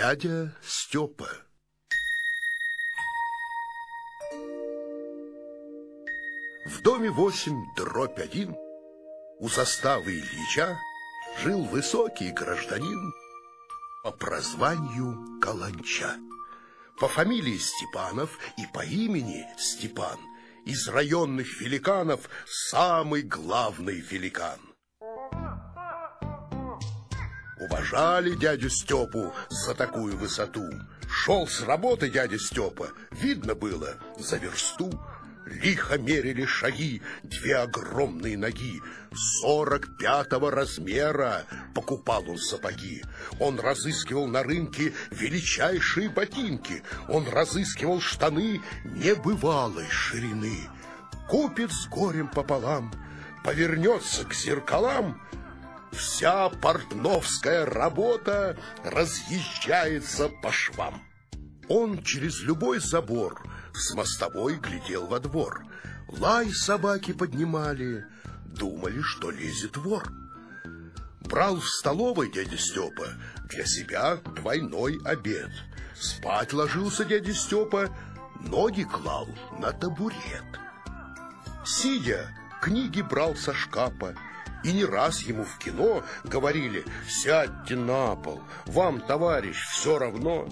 Дядя Степа. В доме 8/1 у заставы Ильича жил высокий гражданин по прозванию Каланча, по фамилии Степанов и по имени Степан. Из районных великанов самый главный великан. Уважали дядю Степу за такую высоту. Шел с работы дядя Степа, видно было за версту. Лихо мерили шаги 2 огромные ноги. 45-го размера покупал он сапоги. Он разыскивал на рынке величайшие ботинки. Он разыскивал штаны небывалой ширины. Купит с горем пополам, повернется к зеркалам. Вся портновская работа разъезжается по швам. Он через любой забор с мостовой глядел во двор. Лай собаки поднимали, думали, что лезет вор. Брал в столовой дядя Степа для себя двойной обед. Спать ложился дядя Степа, ноги клал на табурет. Сидя, книги брал со шкафа. И не раз ему в кино говорили: «Сядьте на пол, вам, товарищ, все равно».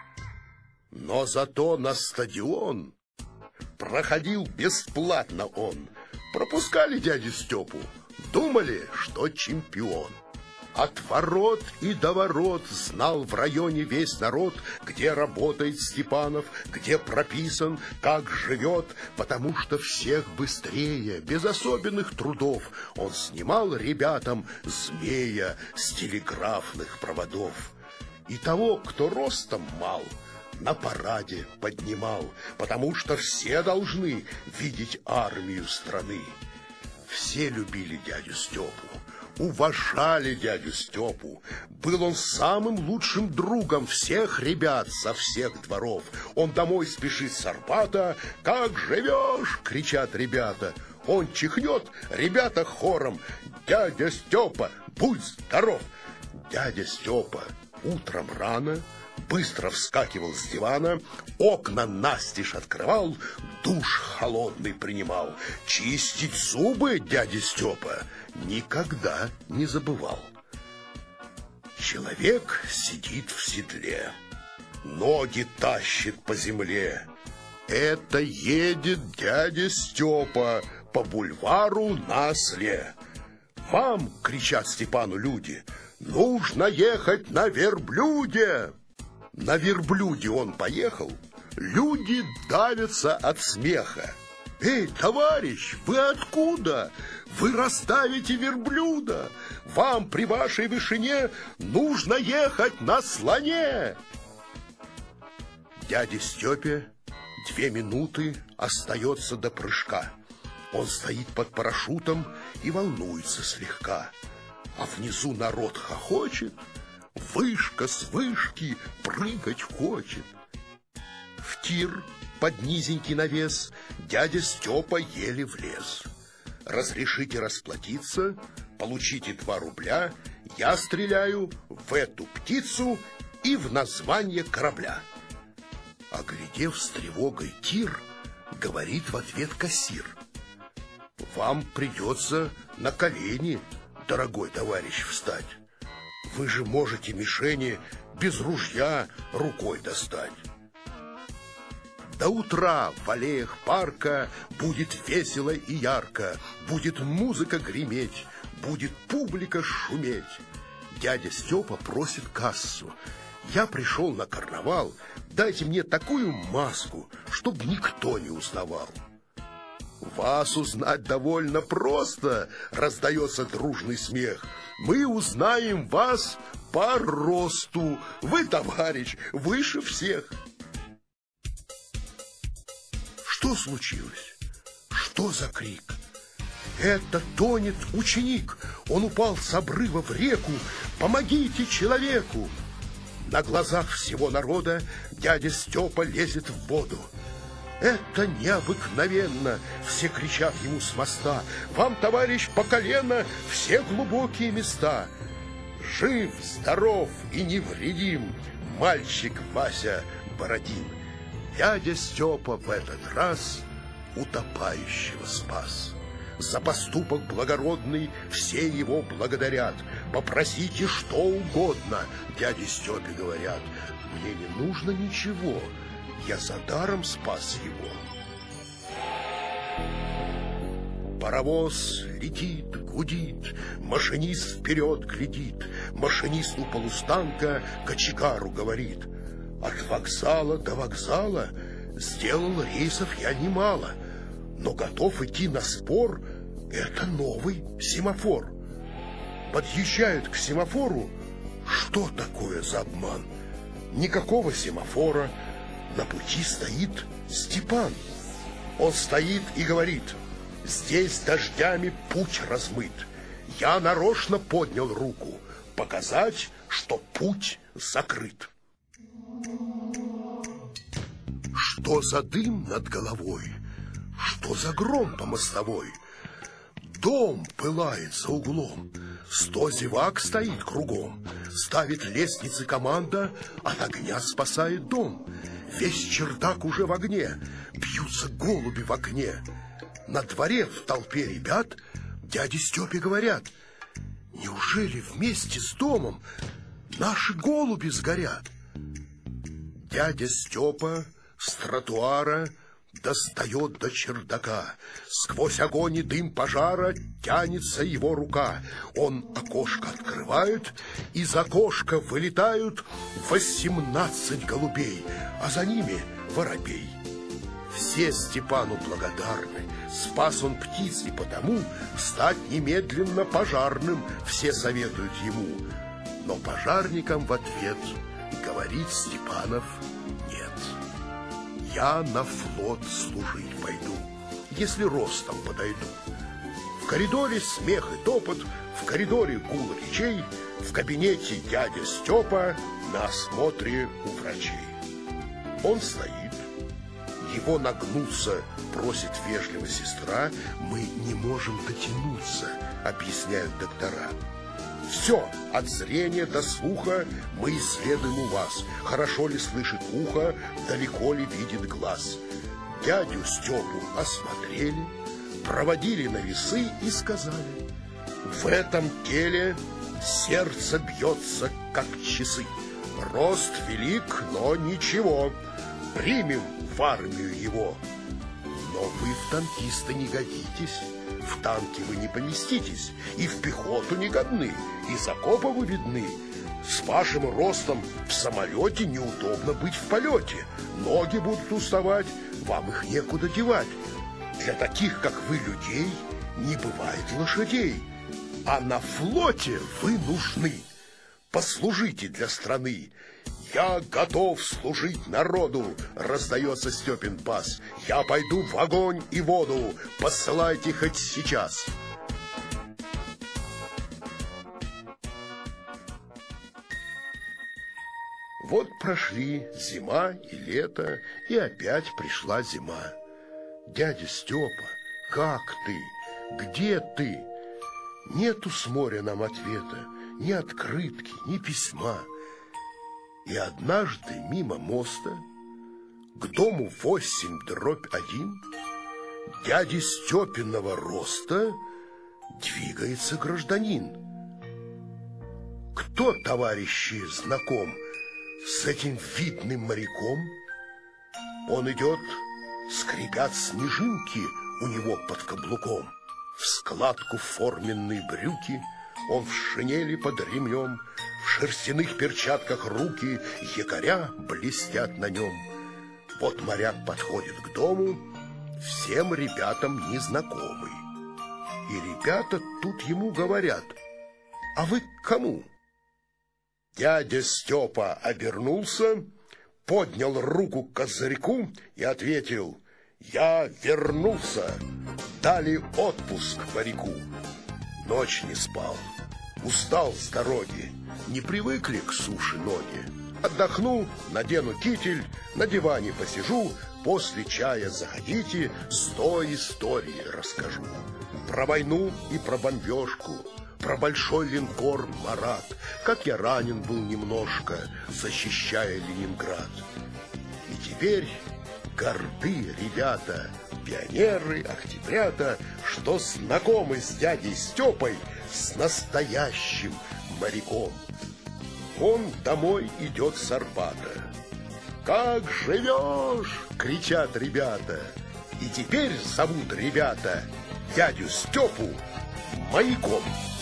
Но зато на стадион проходил бесплатно он. Пропускали дядю Степу, думали, что чемпион. От ворот и до ворот знал в районе весь народ, где работает Степанов, где прописан, как живет, потому что всех быстрее, без особенных трудов, он снимал ребятам змея с телеграфных проводов. И того, кто ростом мал, на параде поднимал, потому что все должны видеть армию страны. Все любили дядю Степу, уважали дядю Степу. Был он самым лучшим другом всех ребят со всех дворов. Он домой спешит с Арбата. «Как живешь?» — кричат ребята. Он чихнет, ребята хором: «Дядя Степа, будь здоров!» Дядя Степа утром рано быстро вскакивал с дивана, окна настежь открывал, душ холодный принимал. Чистить зубы дядя Степа никогда не забывал. Человек сидит в седле, ноги тащит по земле. Это едет дядя Степа по бульвару на осле. «Вам, — кричат Степану люди, — нужно ехать на верблюде!» На верблюде он поехал, люди давятся от смеха. «Эй, товарищ, вы откуда? Вы расставите верблюда! Вам при вашей вышине нужно ехать на слоне!» Дяде Степе 2 минуты остается до прыжка. Он стоит под парашютом и волнуется слегка. А внизу народ хохочет, вышка с вышки прыгать хочет. В тир под низенький навес дядя Степа еле влез. «Разрешите расплатиться, получите 2 рубля, я стреляю в эту птицу и в название корабля». Оглядев с тревогой тир, говорит в ответ кассир: «Вам придется на колени, дорогой товарищ, встать. Вы же можете мишени без ружья рукой достать». До утра в аллеях парка будет весело и ярко, будет музыка греметь, будет публика шуметь. Дядя Степа просит кассу: «Я пришел на карнавал, дайте мне такую маску, чтоб никто не узнавал». «Вас узнать довольно просто», — раздается дружный смех. «Мы узнаем вас по росту. Вы, товарищ, выше всех». Что случилось? Что за крик? Это тонет ученик. Он упал с обрыва в реку. Помогите человеку! На глазах всего народа дядя Степа лезет в воду. Это необыкновенно! Все кричат ему с моста: «Вам, товарищ, по колено все глубокие места!» Жив, здоров и невредим, мальчик Вася Бородин. Дядя Степа в этот раз утопающего спас. За поступок благородный все его благодарят. Попросите что угодно, дяде Степе говорят. Мне не нужно ничего, я за даром спас его. Паровоз летит, гудит, машинист вперед глядит, машинист у полустанка кочегару говорит: от вокзала до вокзала сделал рейсов я немало, но готов идти на спор, это новый семафор. Подъезжают к семафору, что такое за обман? Никакого семафора, на пути стоит Степан. Он стоит и говорит: здесь дождями путь размыт. Я нарочно поднял руку, показать, что путь закрыт. Что за дым над головой? Что за гром по мостовой? Дом пылает за углом, 100 зевак стоит кругом. Ставит лестницы команда, от огня спасает дом. Весь чердак уже в огне, бьются голуби в окне. На дворе в толпе ребят дяде Степе говорят: неужели вместе с домом наши голуби сгорят? Дядя Степа с тротуара достает до чердака. Сквозь огонь и дым пожара тянется его рука. Он окошко открывает, из окошка вылетают 18 голубей, а за ними воробей. Все Степану благодарны, спас он птиц, и потому стать немедленно пожарным все советуют ему. Но пожарникам в ответ говорит Степанов: нет. Я на флот служить пойду, если ростом подойду. В коридоре смех и топот, в коридоре гул речей, в кабинете дядя Степа на осмотре у врачей. Он стоит, его нагнуться просит вежливо сестра. Мы не можем дотянуться, объясняют доктора. Все, от зрения до слуха мы исследуем у вас. Хорошо ли слышит ухо, далеко ли видит глаз. Дядю Степу осмотрели, проводили на весы и сказали: в этом теле сердце бьется, как часы. Рост велик, но ничего, примем в армию его. Но вы в танкисты не годитесь, в танки вы не поместитесь, и в пехоту не годны, из окопа вы видны. С вашим ростом в самолете неудобно быть в полете. Ноги будут уставать, вам их некуда девать. Для таких, как вы, людей не бывает лошадей. А на флоте вы нужны. Послужите для страны. Я готов служить народу, раздается Степин бас. Я пойду в огонь и воду, посылайте хоть сейчас. Вот прошли зима и лето, и опять пришла зима. Дядя Степа, как ты? Где ты? Нету с моря нам ответа, ни открытки, ни письма. И однажды мимо моста к дому 8/1 дяди Степиного роста двигается гражданин. Кто, товарищи, знаком с этим видным моряком? Он идет, скрипят снежинки у него под каблуком. В складку форменные брюки, он в шинели под ремнем, в шерстяных перчатках руки, якоря блестят на нем. Вот моряк подходит к дому, всем ребятам незнакомый. И ребята тут ему говорят: а вы к кому? Дядя Степа обернулся, поднял руку к козырьку и ответил: я вернулся, дали отпуск моряку. Ночь не спал, устал с дороги, не привыкли к суше ноги. Отдохну, надену китель, на диване посижу, после чая заходите, 100 историй расскажу. Про войну и про бомбежку, про большой линкор «Марат», как я ранен был немножко, защищая Ленинград. И теперь горды ребята, пионеры, октябрята, что знакомы с дядей Степой, с настоящим моряком. Он домой идет с Арбата. «Как живешь?» — кричат ребята. И теперь зовут ребята дядю Степу маяком.